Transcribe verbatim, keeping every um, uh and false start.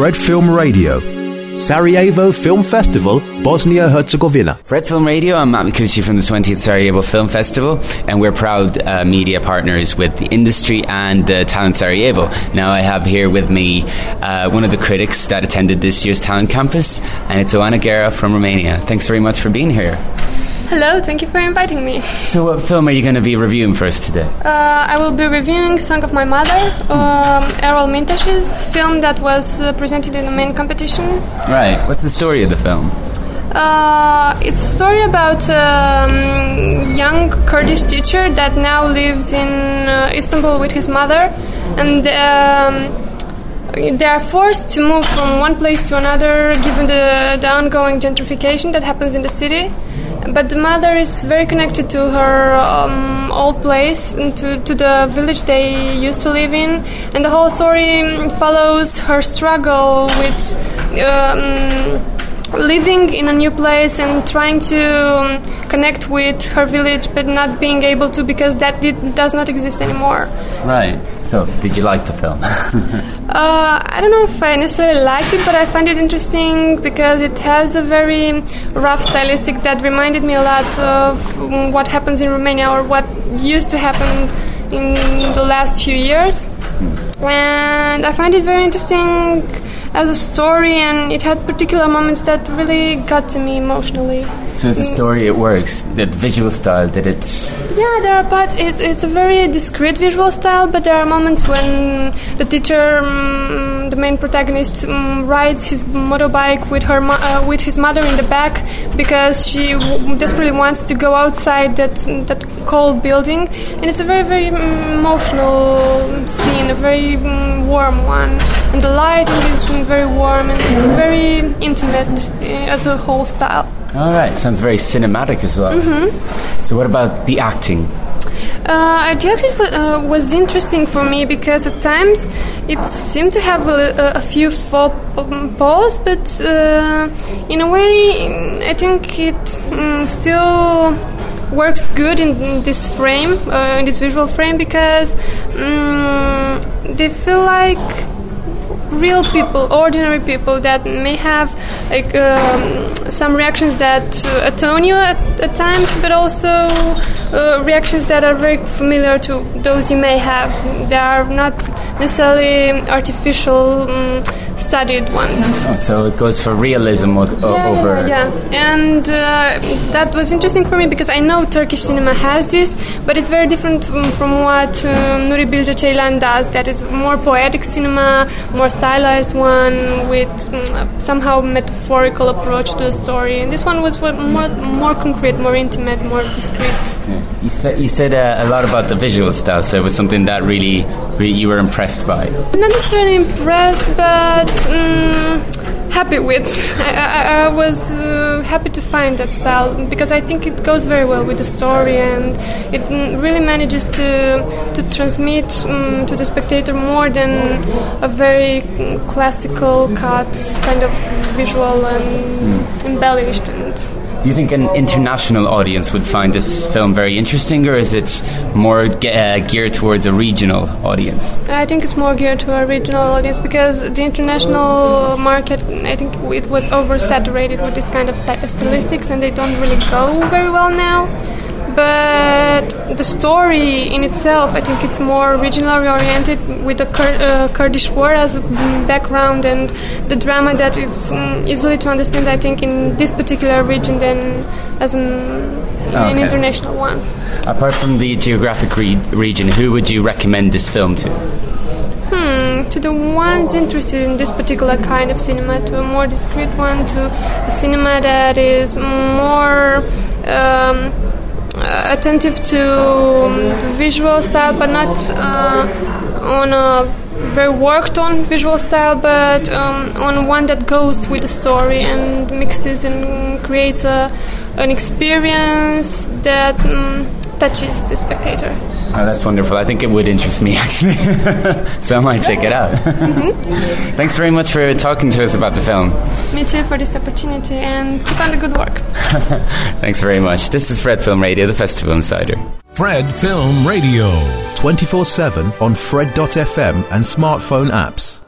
Fred Film Radio. Sarajevo Film Festival, Bosnia-Herzegovina. Fred Film Radio, I'm Matt Micucci from the twentieth Sarajevo Film Festival, and we're proud uh, media partners with the industry and uh, Talent Sarajevo. Now I have here with me uh, one of the critics that attended this year's Talent Campus, and it's Oana Guerra from Romania. Thanks very much for being here. Hello, thank you for inviting me. So what film are you going to be reviewing for us today? Uh, I will be reviewing Song of My Mother, um, Errol Mintash's film that was uh, presented in the main competition. Right, what's the story of the film? Uh, it's a story about a um, young Kurdish teacher that now lives in uh, Istanbul with his mother, and um, they are forced to move from one place to another given the, the ongoing gentrification that happens in the city. But the mother is very connected to her um, old place, and to, to the village they used to live in. And the whole story follows her struggle with um, living in a new place and trying to um, connect with her village, but not being able to because that did, does not exist anymore. Right. So, did you like the film? uh, I don't know if I necessarily liked it, but I find it interesting because it has a very rough stylistic that reminded me a lot of what happens in Romania or what used to happen in the last few years. And I find it very interesting as a story, and it had particular moments that really got to me emotionally. So as a story, it works. The visual style, did it? Yeah, there are parts. It, it's a very discreet visual style, but there are moments when the teacher, um, the main protagonist, um, rides his motorbike with her mo- uh, with his mother in the back because she w- desperately wants to go outside that that cold building, and it's a very very emotional scene, a very um, warm one, and the lighting is very warm and very intimate uh, as a whole style. All right, sounds very cinematic as well. Mm-hmm. So what about the acting? Uh, the acting was, uh, was interesting for me because at times it seemed to have a, a few faux pas, but uh, in a way I think it um, still works good in, in this frame, uh, in this visual frame, because um, they feel like real people, ordinary people that may have like um, some reactions that uh, atone you at, at times, but also uh, reactions that are very familiar to those you may have. They are not necessarily artificial, um, studied ones. Oh, so it goes for realism o- yeah, over... Yeah, yeah. And uh, that was interesting for me because I know Turkish cinema has this, but it's very different from, from what um, Nuri Bilge Ceylan does. That is more poetic cinema, more stylized one with um, somehow metaphorical approach to the story. And this one was more more concrete, more intimate, more discreet. Yeah. You said you said uh, a lot about the visual style, so it was something that really, really you were impressed by. Not necessarily impressed, but um, happy with. I, I, I was uh, happy to find that style because I think it goes very well with the story, and it really manages to to transmit um, to the spectator more than a very classical cut kind of visual and mm. embellished. And do you think an international audience would find this film very interesting, or is it more ge- uh, geared towards a regional audience? I think it's more geared to a regional audience because the international market, I think it was oversaturated with this kind of st- stylistics, and they don't really go very well now. But the story in itself, I think it's more regionally oriented with the Kur- uh, Kurdish war as a background, and the drama that it's um, easily to understand, I think, in this particular region than as an, okay. an international one. Apart from the geographic re- region, who would you recommend this film to? Hmm, to the ones interested in this particular kind of cinema, to a more discreet one, to a cinema that is more um, uh, attentive to um, the visual style, but not uh, on a very worked on visual style, but um, on one that goes with the story and mixes and creates a, an experience that um, touches the spectator. Oh, that's wonderful. I think it would interest me, actually. So I might check it out. Mm-hmm. Thanks very much for talking to us about the film. Me too, for this opportunity, and keep on the good work. Thanks very much. This is Fred Film Radio, the Festival Insider. Fred Film Radio. twenty-four seven on Fred dot f m and smartphone apps.